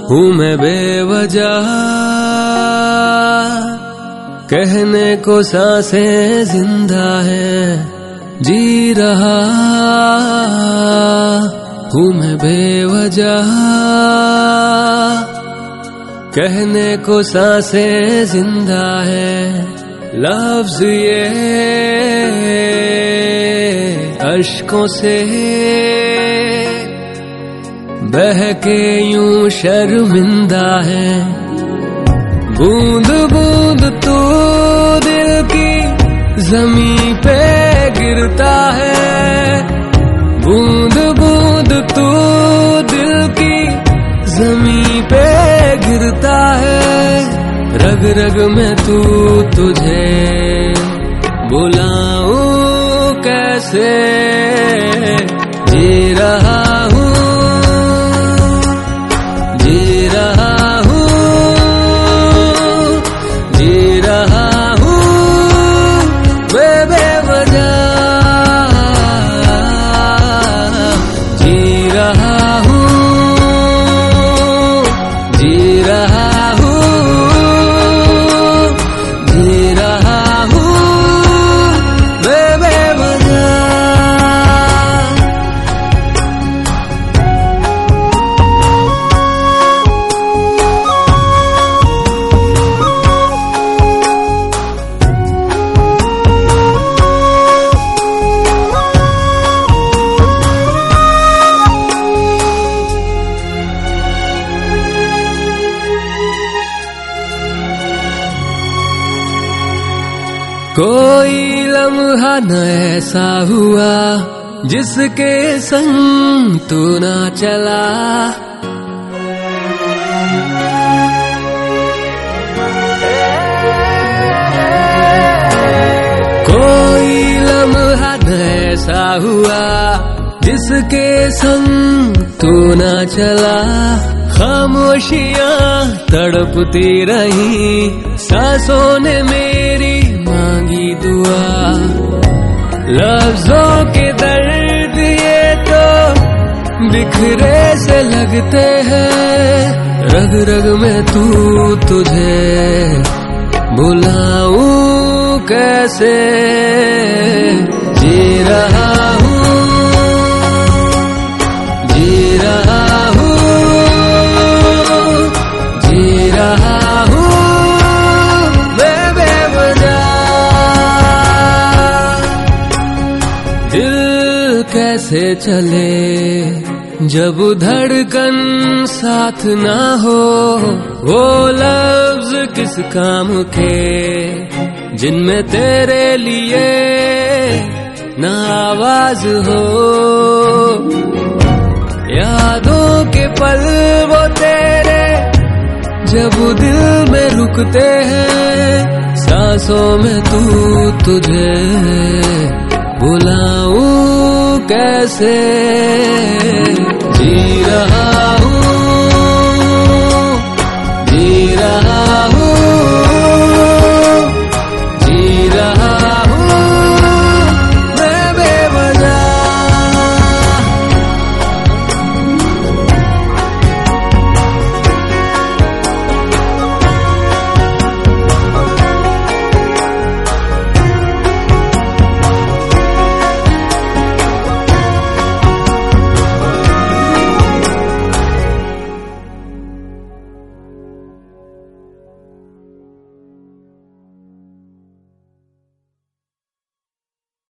हूँ मैं बेवजह, कहने को सांसें जिंदा है, जी रहा हूँ मैं बेवजह, कहने को सांसें जिंदा है। लफ्ज ये अश्कों से बहके यूं शर्मिंदा है। बूंद बूंद तू दिल की ज़मीं पे गिरता है, बूंद बूंद तू दिल की ज़मीं पे गिरता है। रग रग में तू तुझे बुलाऊं कैसे, जी रहा हूँ, जी रहा हूँ, जी रहा हूँ बेवजह, जी रहा हूँ, जी रहा हूँ, जी रहा हूँ बेवजह। कोई लम्हा न ऐसा हुआ जिसके संग तू ना चला, कोई लम्हा न ऐसा हुआ जिसके संग तू ना चला। खामोशियां तड़पती रही, सांसों ने मेरी मांगी दुआ। लफ्जों के दर्द ये तो बिखरे से लगते हैं, रग रग में तू तुझे बुलाऊं कैसे, जी रहा हूँ, जी रहा हूँ, जी रहा हूँ बेवजह। दिल कैसे चले जब धड़कन साथ ना हो, वो लफ्ज किस काम के जिनमें तेरे लिए ना आवाज हो। यादों के पल वो तेरे जब दिल में रुकते हैं, सांसों में तू तुझे बुलाऊं कैसे, जी रहा हूँ, जी रहा हूँ।